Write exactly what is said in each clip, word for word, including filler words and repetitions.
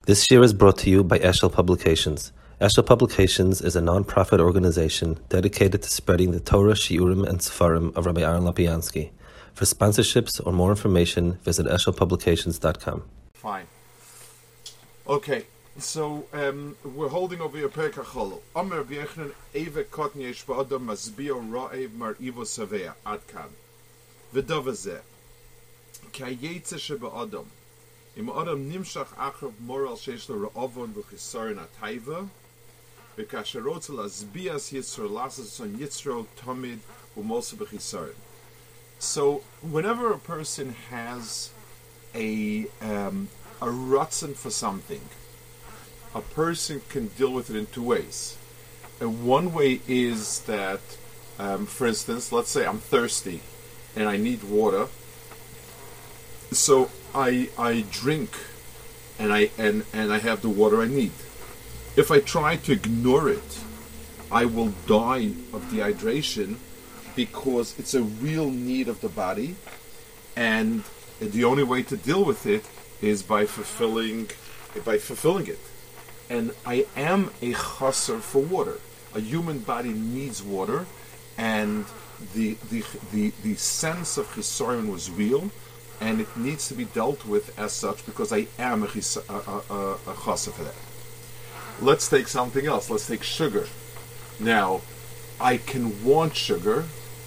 This year is brought to you by Eshel Publications. Eshel Publications is a non-profit organization dedicated to spreading the Torah, Shiurim, and Sefarim of Rabbi Aaron Lapiansky. For sponsorships or more information, visit eshel publications dot com. Fine. Okay, so um, we're holding over here Perek HaCholol. Omer b'yechnen eve kot yesh ba'adam mazbio ra'ev mar ivo savea ad kan. V'dov hazeh. Ki hayetze sheba'adam. Im adam nimshach achrav moral sheish lo ra'avon v'chisaron atayva. V'kasher rotze lazbias yitzro lasas on yitzro tomid u'mosa b'chisaron. So, whenever a person has a um, a rutzen for something, a person can deal with it in two ways. And one way is that, um, for instance, let's say I'm thirsty and I need water, so I I drink and I and, and I have the water I need. If I try to ignore it, I will die of dehydration, because it's a real need of the body, and the only way to deal with it is by fulfilling by fulfilling it. And I am a chaser for water. A human body needs water, and the the the, the sense of chisaron was real, and it needs to be dealt with as such, because I am a, chis, a, a, a chaser for that. Let's take something else. Let's take sugar. Now, I can want sugar,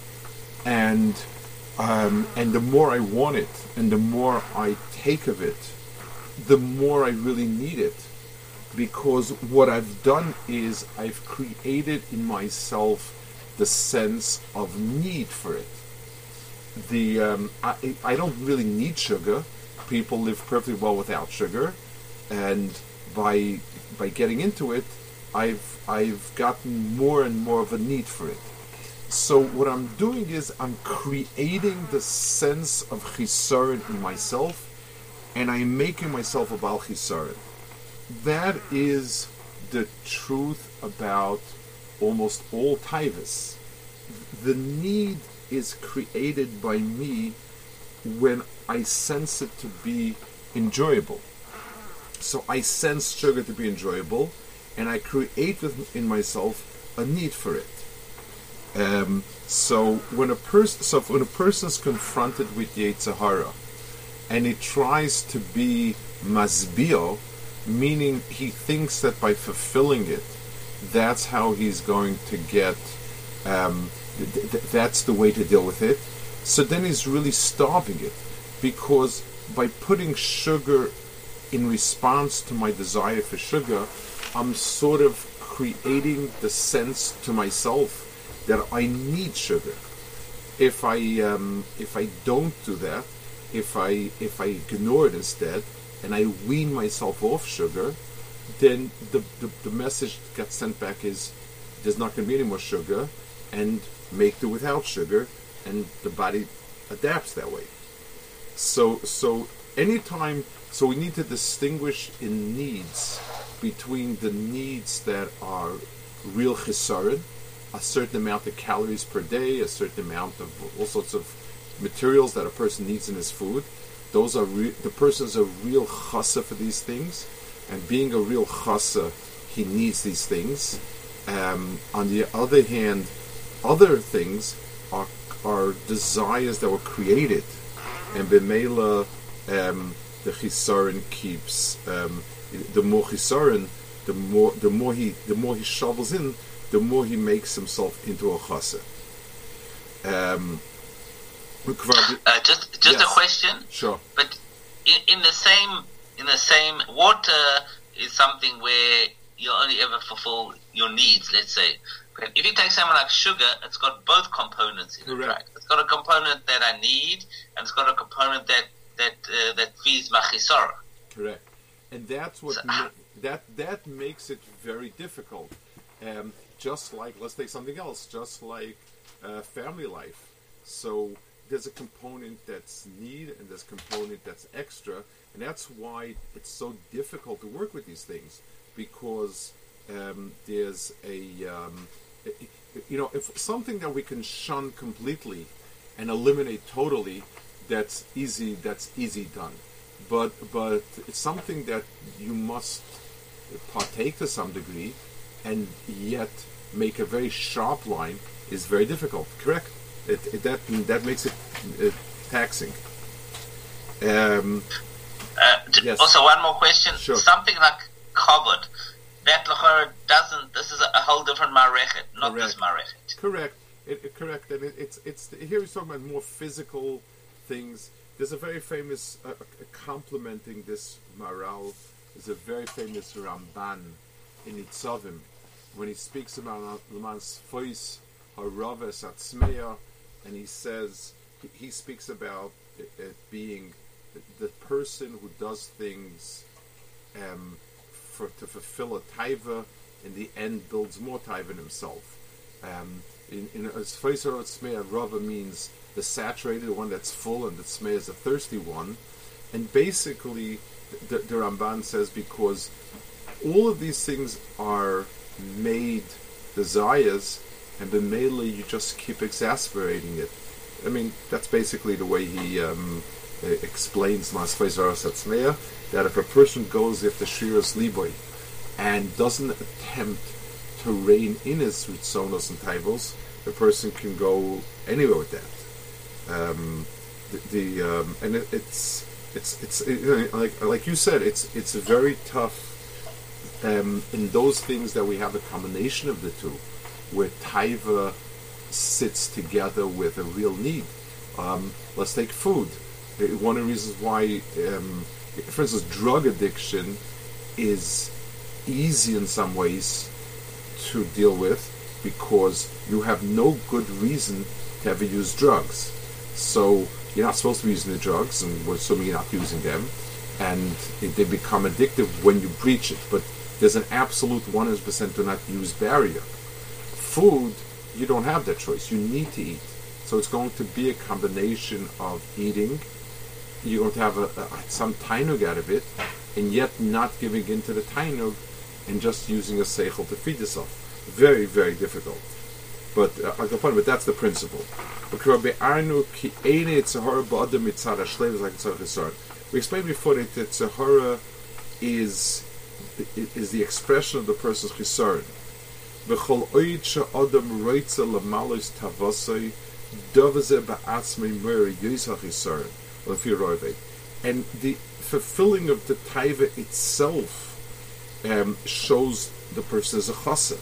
and um, and the more I want it, and the more I take of it, the more I really need it, because what I've done is I've created in myself the sense of need for it. The um, I, I don't really need sugar. People live perfectly well without sugar, and by by getting into it, I've I've gotten more and more of a need for it. So what I'm doing is I'm creating the sense of chisaron in myself, and I'm making myself a bal chisaron. That is the truth about almost all taivas. The need is created by me when I sense it to be enjoyable. So I sense sugar to be enjoyable, and I create within myself a need for it. Um, so when a person, so when a person is confronted with Yetzer Hara, and he tries to be masbio, meaning he thinks that by fulfilling it, that's how he's going to get. Um, th- th- that's the way to deal with it. So then he's really starving it, because by putting sugar in response to my desire for sugar, I'm sort of creating the sense to myself that I need sugar. If I um, if I don't do that, if I if I ignore it instead, and I wean myself off sugar, then the, the, the message that gets sent back is there's not going to be any more sugar, and make do without sugar, and the body adapts that way. So so anytime, so we need to distinguish in needs between the needs that are real chisaron, a certain amount of calories per day, a certain amount of all sorts of materials that a person needs in his food. Those are re- the person's a real chasa for these things, and being a real chasa, he needs these things. Um, on the other hand, other things are are desires that were created, and b'meila um, the chisaron keeps. Um, the more chisaron, the more the more he the more he shovels in, the more he makes himself into a chasa. Um, uh, just just yes. a question. Sure. But in, in the same in the same water is something where you only ever fulfill your needs. Let's say, but if you take something like sugar, it's got both components in it, right? It's got a component that I need, and it's got a component that that uh, that feeds my chisara. Correct. And that's what so, ma- that that makes it very difficult. Um, just like, let's take something else, just like uh, family life. So there's a component that's need, and there's a component that's extra, and that's why it's so difficult to work with these things, because um, there's a um, you know, if something that we can shun completely and eliminate totally, that's easy. That's easy done. but but it's something that you must partake to some degree, and yet make a very sharp line is very difficult. Correct? It, it that that makes it uh, taxing. Um, uh, yes. Also, one more question. Sure. Something like kavod, that l'chora doesn't. This is a whole different marechet, not Correct. this marechet. Correct. It, it, correct. And it, it's it's here he's talking about more physical things. There's a very famous uh, complementing this Maral. There's a very famous Ramban in Nitzavim when he speaks about Laman's Fois Haraves Atzmeya, and he says he, he speaks about it, it being the, the person who does things um, for to fulfill a taiva, in the end builds more taiva in himself. Um, in in Fois Haraves Atzmeya, Rava means the saturated one that's full, and the tzmei is a thirsty one. And basically, the, the Ramban says because all of these things are made desires, and b'meila you just keep exasperating it. I mean, that's basically the way he um, explains Masfei Zaras Atzmeya, that if a person goes after Shiras Liboy and doesn't attempt to rein in his Ritzonos and Taivos, the person can go anywhere with that. Um, the, the um, and it, it's it's it's it, you know, like like you said, it's it's very tough um, in those things that we have a combination of the two, where taiva sits together with a real need. Um, let's take food. One of the reasons why, um, for instance, drug addiction is easy in some ways to deal with because you have no good reason to ever use drugs. So you're not supposed to be using the drugs, and we're assuming you're not using them, and they become addictive when you breach it. But there's an absolute one hundred percent do not use barrier. Food, you don't have that choice. You need to eat. So it's going to be a combination of eating. You're going to have a, a, some tainug out of it, and yet not giving in to the tainug and just using a seichel to feed yourself. Very, very difficult. But uh, but that's the principle. We explained before that the tzahara is is the expression of the person's chisaron. And the fulfilling of the taiva itself um, shows the person as a chassid.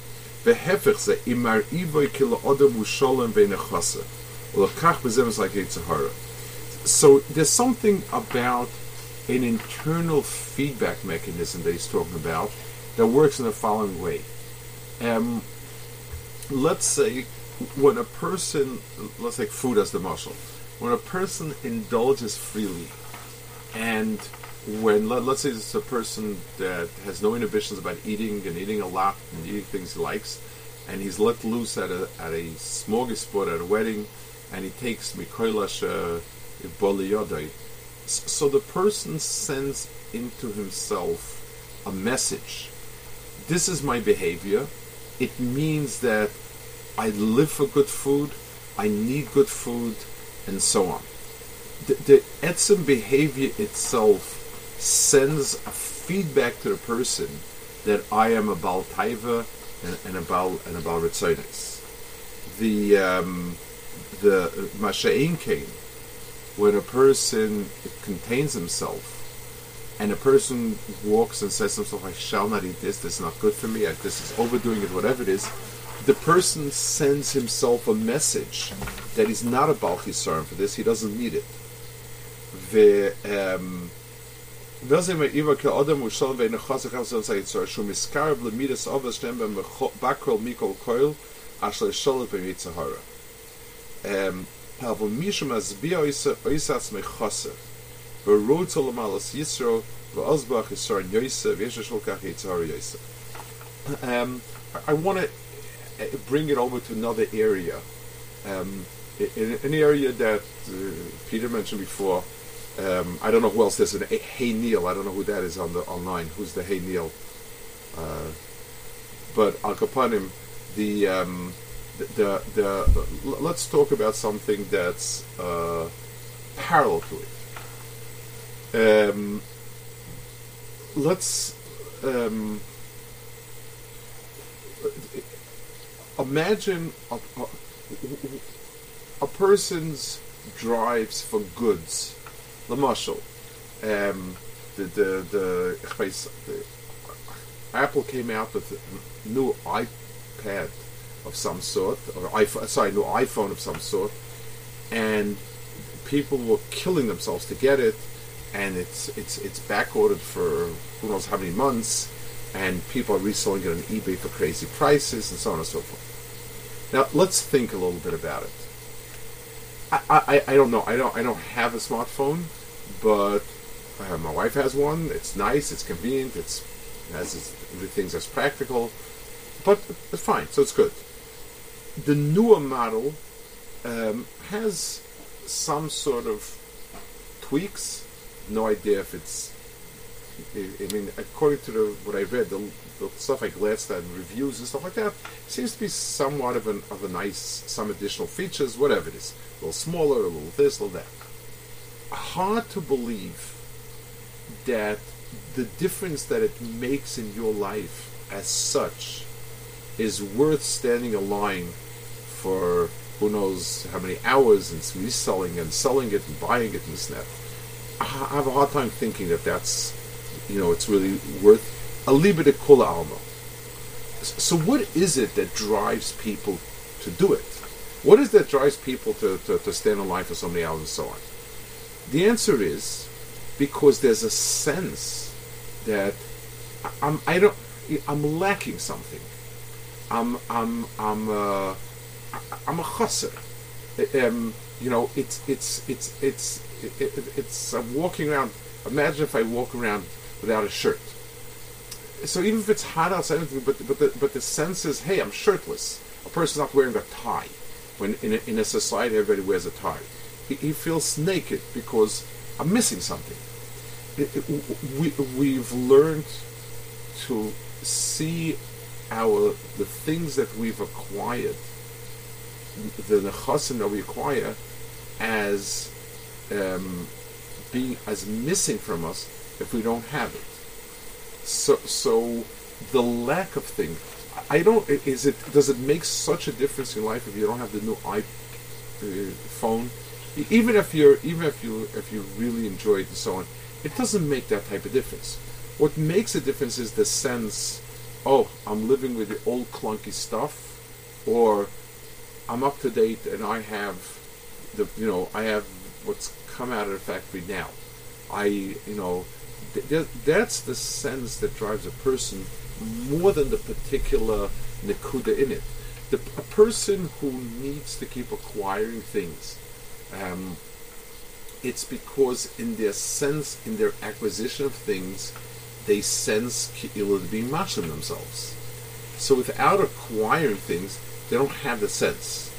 So there's something about an internal feedback mechanism that he's talking about that works in the following way. Um, let's say when a person, let's take food as the muscle, when a person indulges freely, and when, let, let's say it's a person that has no inhibitions about eating and eating a lot and eating things he likes, and he's let loose at a at a smorgasbord at a wedding, and he takes mikoilash boli yodai. So the person sends into himself a message. This is my behavior. It means that I live for good food, I need good food, and so on. The, the etzem behavior itself sends a feedback to the person that I am a Baal Taiva and, and a Baal and a Baal Ritzonos. The um, the Masha'in Kain, when a person contains himself and a person walks and says to himself, I shall not eat this, this is not good for me, this is overdoing it, whatever it is, the person sends himself a message that he's not a Baal Chisaron for this, he doesn't need it. The um, um, I want to bring it over to another area, um, in an area that uh, Peter mentioned before. Um, I don't know who else there's an Hey Neil. I don't know who that is on the online. Who's the Hey Neil? Uh, but Al Kapanim, the, um, the, the the let's talk about something that's uh, parallel to it. Um, let's um, imagine a, a, a person's drives for goods. Lamashal, um, the the the, the Apple came out with a new iPad of some sort, or iPhone, sorry, new iPhone of some sort, and people were killing themselves to get it, and it's it's it's back ordered for who knows how many months, and people are reselling it on eBay for crazy prices, and so on and so forth. Now let's think a little bit about it. I I, I don't know. I don't I don't have a smartphone, but uh, my wife has one. It's nice. It's convenient. It's it has its, everything's as practical, but it's fine. So it's good. The newer model um, has some sort of tweaks. No idea if it's. I mean, according to the, what I read, the, the stuff I glanced at, reviews and stuff like that, seems to be somewhat of an of a nice, some additional features, whatever it is, a little smaller, a little this, a little that. Hard to believe that the difference that it makes in your life as such is worth standing a line for who knows how many hours and reselling and selling it and buying it and snap. I have a hard time thinking that that's, you know, it's really worth a little bit of kula alma. So what is it that drives people to do it? What is that drives people to, to, to stand in line for so many hours and so on? The answer is because there's a sense that I'm I don't I'm lacking something. I'm I'm I'm uh, I'm a chasser. Um, you know, it's it's it's it's it, it, it's I'm walking around. Imagine if I walk around without a shirt. So even if it's hot outside, but but the but the sense is, hey, I'm shirtless. A person's not wearing a tie. When in a, in a society everybody wears a tie, he, he feels naked because I'm missing something. It, it, we we've learned to see our the things that we've acquired, the nechasim that we acquire, as um, being as missing from us if we don't have it. So, so the lack of thing, I don't. Is it? Does it make such a difference in life if you don't have the new iPhone? Even if you're, even if you, if you really enjoy it and so on, it doesn't make that type of difference. What makes a difference is the sense, oh, I'm living with the old clunky stuff, or I'm up to date and I have the, you know, I have what's come out of the factory now. I, you know, th- that's the sense that drives a person more than the particular nekuda in it. The, a person who needs to keep acquiring things, um, it's because in their sense, in their acquisition of things, they sense ki'ilah being mashlim themselves. So without acquiring things, they don't have the sense.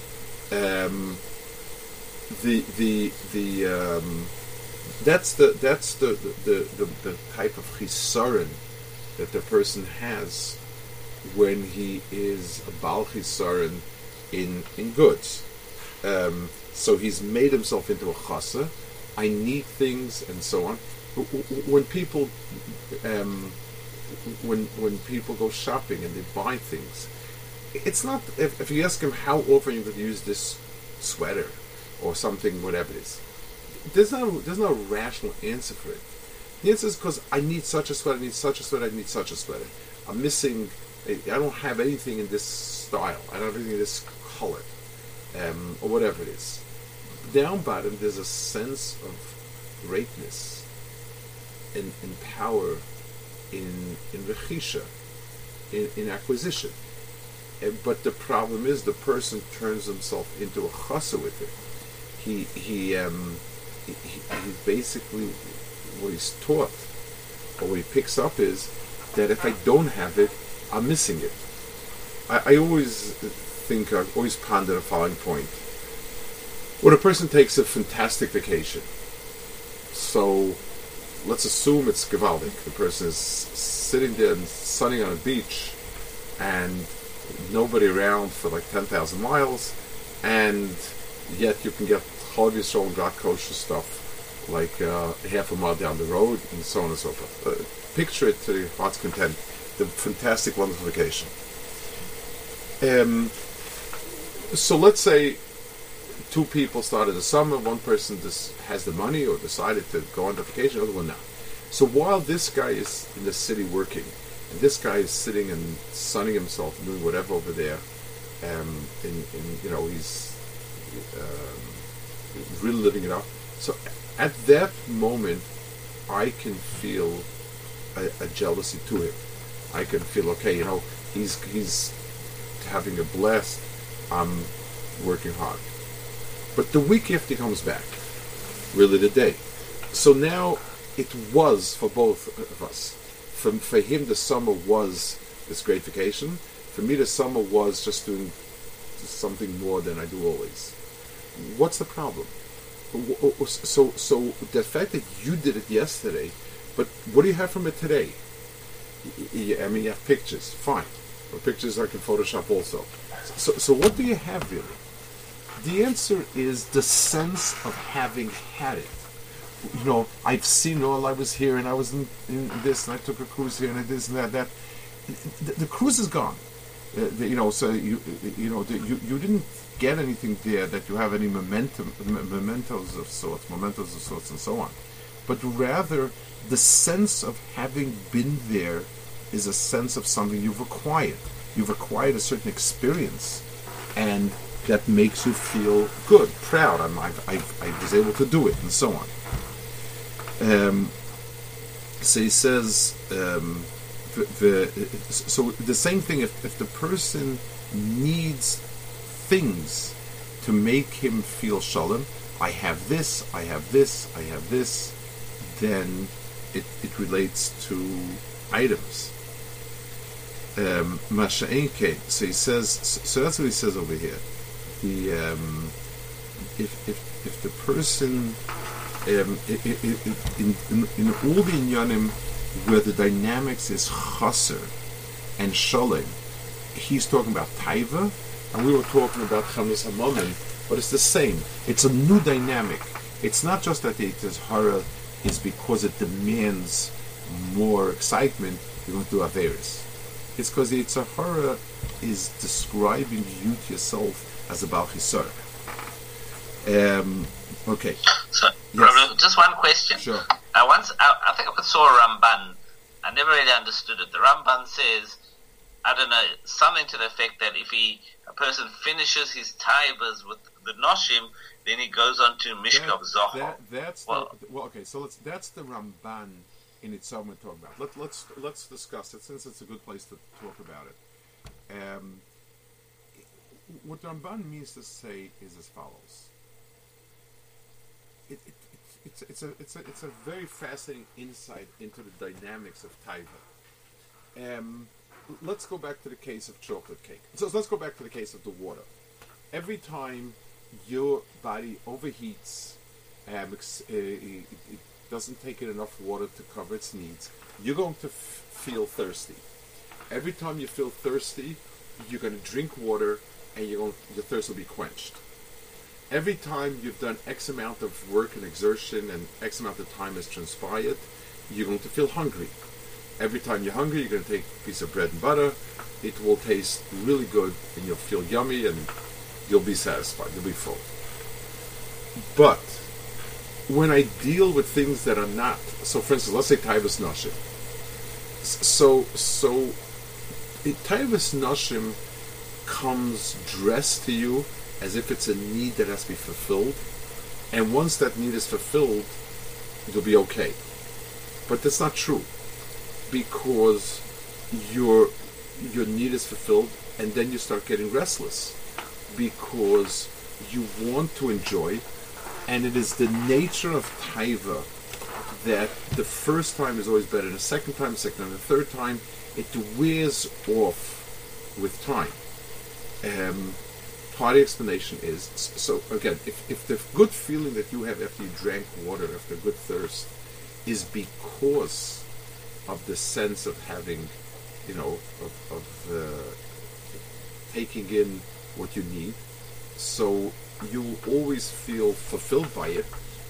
Um, the the the um, that's the that's the the, the, the type of chisaron that the person has when he is a bal chisaron in in goods. Um, so he's made himself into a chasa. I need things and so on. When people um, when when people go shopping and they buy things, it's not, if, if you ask them how often you could use this sweater or something, whatever it is, there's no there's no rational answer for it. The answer is because I need such a sweater, I need such a sweater, I need such a sweater. I'm missing, I don't have anything in this style, I don't have anything in this color, um, or whatever it is. Down bottom, there's a sense of greatness and, and power in in rechisha, in, in acquisition. Uh, but the problem is the person turns himself into a chasa with it. He he um he, he basically, what he's taught or what he picks up is that if I don't have it, I'm missing it. I, I always think, I always ponder the following point. When a person takes a fantastic vacation, so let's assume it's gewaldic. The person is sitting there and sunning on a beach and nobody around for like ten thousand miles, and yet you can get Chalav Yisrael and God kosher stuff like uh, half a mile down the road, and so on and so forth. Uh, picture it to your heart's content, the fantastic, wonderful vacation. Um, so let's say two people started the summer, one person just has the money or decided to go on the vacation, the other one not. So while this guy is in the city working, and this guy is sitting and sunning himself and doing whatever over there, um, in, in you know, he's um, really living it up. So at that moment, I can feel a, a jealousy to him. I can feel, okay, you know, he's he's having a blast. I'm working hard. But the week after he comes back, really the day. So now it was for both of us. For, for him, the summer was this great vacation. For me, the summer was just doing something more than I do always. What's the problem? So, so the fact that you did it yesterday, but what do you have from it today? I mean, you have pictures, fine. But pictures I can Photoshop also. So, so what do you have really? The answer is the sense of having had it. You know, I've seen all. I was here, and I was in, in this, and I took a cruise here, and I did this and that. That the, the cruise is gone. Uh, the, you know, so you you know the, you you didn't get anything there that you have any momentum, mementos of sorts, mementos of sorts, and so on. But rather, the sense of having been there is a sense of something you've acquired. You've acquired a certain experience, and that makes you feel good, proud. I'm, I, I, I was able to do it, and so on. Um, so he says, um, the, the, so the same thing, if, if the person needs things to make him feel shalom, I have this, I have this, I have this, then it, it relates to items. Um, so he says, so that's what he says over here. The um, if, if, if the person Um, it, it, it, in, in, in all the inyanim where the dynamics is chaser and shalom, he's talking about taiva, and we were talking about chamis hamamin, but it's the same. It's a new dynamic. It's not just that the hara is because it demands more excitement, you're going to do averis. It's because the hara is describing you to yourself as a Baal Chisar. Um, okay. So, yes. Rabbi, just one question. Sure. I once, I, I think I saw a Ramban. I never really understood it. The Ramban says, I don't know, something to the effect that if he, a person finishes his taivas with the noshim, then he goes on to Mishkav Zohar. That, that's well, the, well, okay. So let's. That's the Ramban in itself we're talking about. Let, let's let's discuss it since it's a good place to talk about it. Um, what Ramban means to say is as follows. It, it, it, it's, it's, a, it's, a, it's a very fascinating insight into the dynamics of taiva. Um, let's go back to the case of chocolate cake. So let's go back to the case of the water. Every time your body overheats, um, it, it, it doesn't take in enough water to cover its needs, you're going to f- feel thirsty. Every time you feel thirsty, you're going to drink water, and you're going, your thirst will be quenched. Every time you've done X amount of work and exertion and X amount of time has transpired, you're going to feel hungry. Every time you're hungry, you're going to take a piece of bread and butter. It will taste really good, and you'll feel yummy, and you'll be satisfied. You'll be full. But when I deal with things that are not, so for instance, let's say Taivas Nashim. So, so Taivas Nashim comes dressed to you as if it's a need that has to be fulfilled, and once that need is fulfilled, you'll be okay. But that's not true, because your your need is fulfilled, and then you start getting restless, because you want to enjoy, and it is the nature of taiva that the first time is always better than the second time, second time, the third time. It wears off with time. Um, Part of the explanation is, so again, if, if the good feeling that you have after you drank water, after a good thirst, is because of the sense of having, you know, of, of uh, taking in what you need, so you always feel fulfilled by it,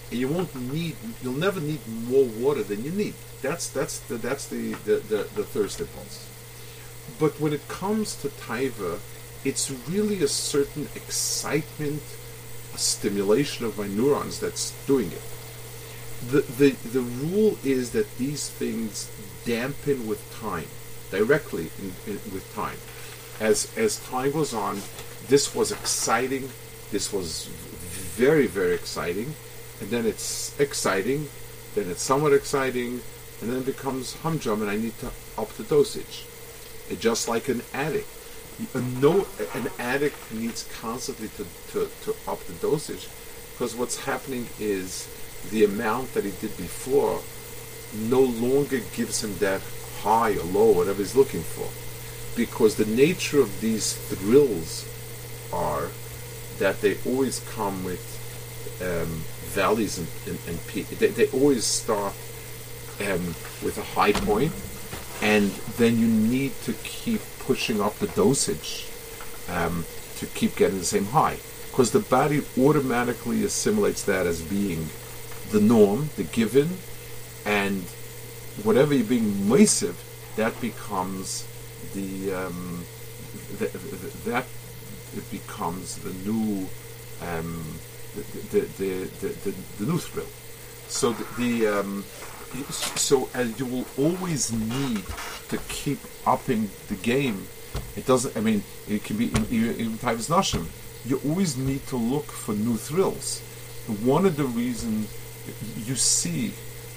and you won't need, you'll never need more water than you need. That's that's the that's the the, the, the thirst impulse. But when it comes to taiva, it's really a certain excitement, a stimulation of my neurons that's doing it. The the the rule is that these things dampen with time, directly in, in, with time. As as time goes on, this was exciting. This was very very exciting, and then it's exciting, then it's somewhat exciting, and then it becomes humdrum, and I need to up the dosage. It, just like an addict, a no, an addict needs constantly to, to, to up the dosage, because what's happening is the amount that he did before no longer gives him that high or low, whatever he's looking for, because the nature of these thrills are that they always come with um, valleys and, and, and peaks. They, they always start um, with a high point, and then you need to keep pushing up the dosage um, to keep getting the same high, because the body automatically assimilates that as being the norm, the given, and whatever you're being moisiv, that becomes the, um, the, the that it becomes the new um, the, the, the, the, the, the new thrill. So the, the um, so as you will always need to keep upping the game. It doesn't. I mean, it can be even in times nashim. You always need to look for new thrills. One of the reasons you see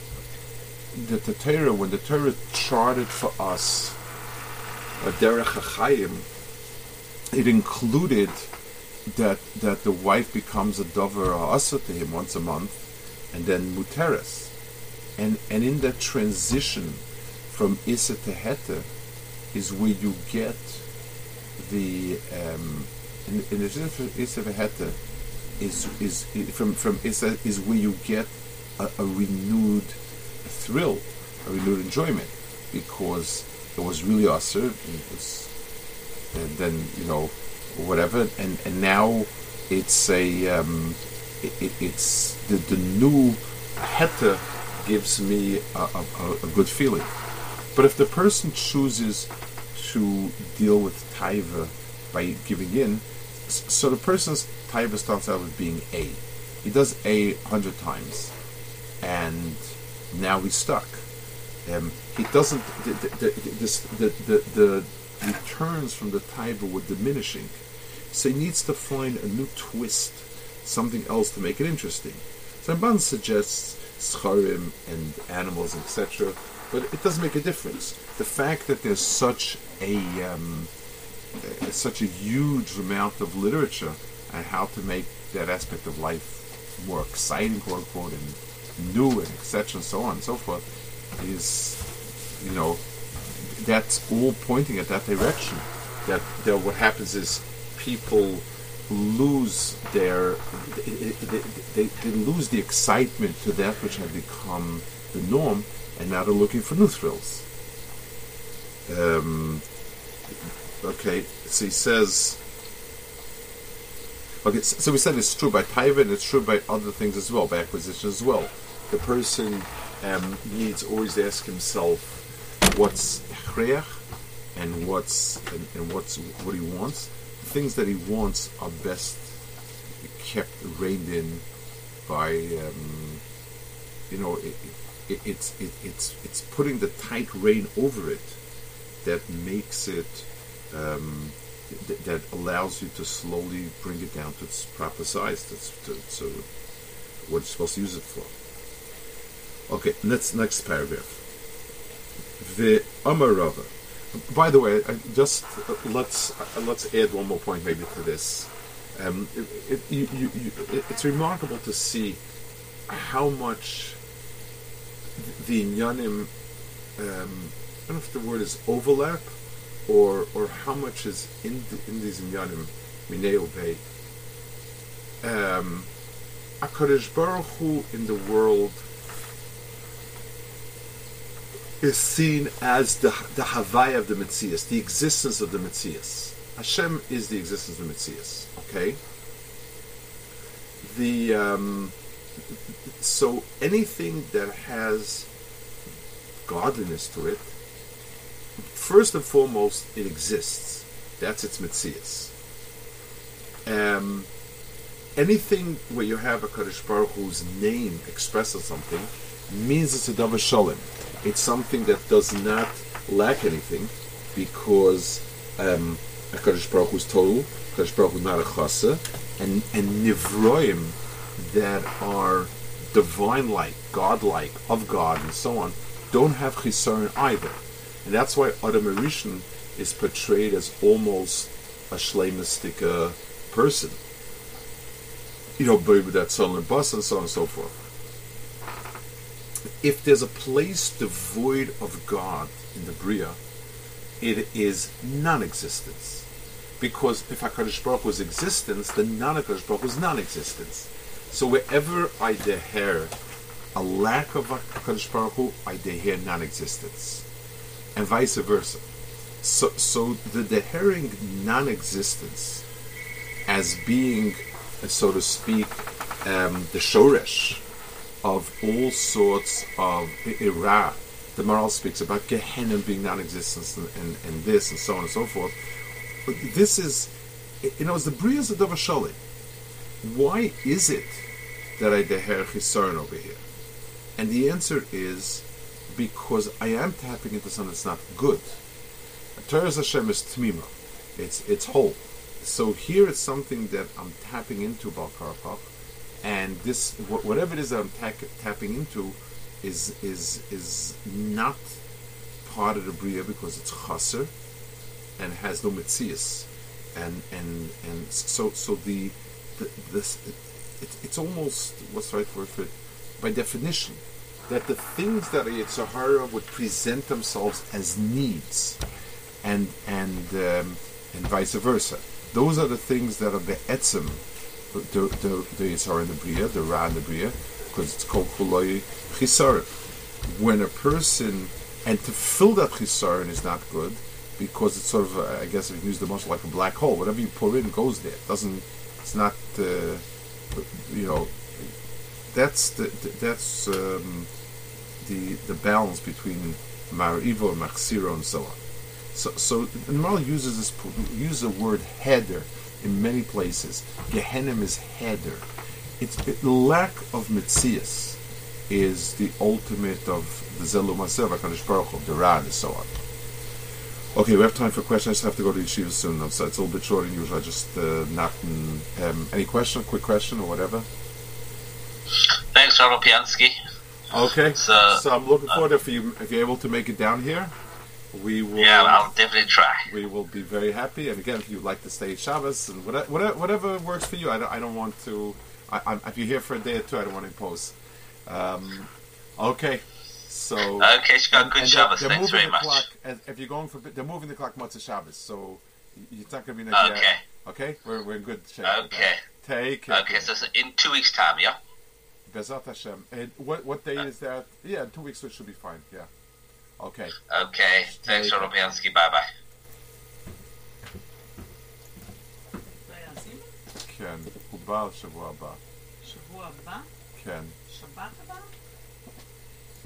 that the Torah, when the Torah charted for us a derech hachayim, it included that that the wife becomes a dover ha'asa to him once a month, and then muteres, and and in that transition from issa to heta is where you get the um, in, in the issa to heta is is from from issa is where you get a, a renewed thrill, a renewed enjoyment, because it was really asa, it was. And then, you know, whatever, and, and now it's a um, it, it, it's the, the new heta gives me a, a, a good feeling. But if the person chooses to deal with taiva by giving in, so the person's taiva starts out with being A. He does A a hundred times, and now he's stuck. Um, he doesn't. The the the, this, the, the, the returns from the taiva were diminishing, so he needs to find a new twist, something else to make it interesting. So Ramban suggests scharim and animals, et cetera, but it doesn't make a difference. The fact that there's such a um, uh, such a huge amount of literature on how to make that aspect of life more exciting, quote unquote, and new, and et cetera, and so on and so forth, is, you know, that's all pointing at that direction. That, that what happens is people lose their they, they, they lose the excitement to that which had become the norm, and now they're looking for new thrills. Um, okay, so he says. Okay, so, so we said it's true by taiva, and it's true by other things as well, by acquisition as well. The person um, needs always to ask himself what's hreach and what's and, and what's what he wants. The things that he wants are best kept reined in by um, you know it, it, it's it, it's it's putting the tight rein over it that makes it um, th- that allows you to slowly bring it down to its proper size, to, to, to what you're supposed to use it for. Okay, next next paragraph. The Amarava. By the way, I just uh, let's uh, let's add one more point maybe to this. Um, it, it, you, you, you, it, it's remarkable to see how much the inyanim, um, I don't know if the word is overlap, or or how much is in the, in these inyanim minei obey. Um, HaKadosh Baruch Hu in the world is seen as the the Havaya of the Metzias, the existence of the Metzias. Hashem is the existence of the Metzias. Okay. The um, so anything that has godliness to it, first and foremost, it exists. That's its metzias. Um, anything where you have a Kadosh Baruch Hu's name expresses something means it's a davar shalom. It's something that does not lack anything, because um, a Kadosh Baruch Hu's total, Kadosh Baruch Hu not a chasa, and and nivroim that are divine-like, God-like, of God, and so on, don't have chisaron either. And that's why Adam Rishon is portrayed as almost a shleimistic uh, person. You know, baby, that son and bus and so on and so forth. If there's a place devoid of God in the Bria, it is non-existence. Because if HaKadosh Baruch was existence, then non-HaKadosh Baruch was non-existence. So wherever I deher a lack of HaKadosh Baruch Hu, I deher non-existence. And vice versa. So, so the dehering non-existence as being, so to speak, um, the shoresh of all sorts of ira. The Maral speaks about Gehenna being non-existence and, and, and this and so on and so forth. But this is, you know, as the Bria is a davar shalom. Why is it that I deher chisaron over here? And the answer is because I am tapping into something that's not good. Torah's Hashem is tmima. It's it's whole. So here it's something that I'm tapping into, Bal Karapach, and this wh- whatever it is that I'm ta- tapping into is is is not part of the Bria because it's chaser and has no metzias, and and and so so the, the this it, it's almost, what's the right word for it, by definition, that the things that a Yetzer Hara would present themselves as needs, and and um, and vice versa. Those are the things that are be'etzem, the the the Yetzer Hara in the Bria, the Ra in the Bria, because it's called kuloi chisaron. When a person, and to fill that chisaron is not good, because it's sort of, uh, I guess if you use the most like a black hole, whatever you pour in goes there. It doesn't, it's not, uh, you know, that's the, the that's um, the the balance between Ma'arivo and Machziro and so on. So, so the Maral uses this uses the word heder in many places. Gehenim is heder. It's it, the lack of mitzias is the ultimate of the Zelu Maser, HaKadosh Baruch Hu, the Ra, and so on. Okay, we have time for questions. I just have to go to Yeshiva soon, so it's a little bit shorter than usual. I just uh, not um, any question, quick question or whatever. Thanks, Rabbi Piansky. Okay, so, so I'm looking uh, forward if you if you're able to make it down here. We will. Yeah, I'll definitely try. We will be very happy. And again, if you'd like to stay at Shabbos and whatever, whatever, whatever works for you, I don't, I don't want to. I, I, if you're here for a day or two, I don't want to impose. Um, okay, so okay, Shkar, good Shabbos. They're, they're Thanks very the much. Clock, if you're going for, they're moving the clock Motzei Shabbos, so it's not going to be Okay. yet. Okay, we're we're in good shape. Okay. Take care. Okay, so in two weeks' time, yeah. Bezat Hashem. And what what day is that? Yeah, in two weeks it should be fine. Yeah. Okay. Okay. Thanks, Rabbi Piansky. Bye bye. כן, הוא בא שבוע הבא. שבוע הבא? כן. שבת הבא?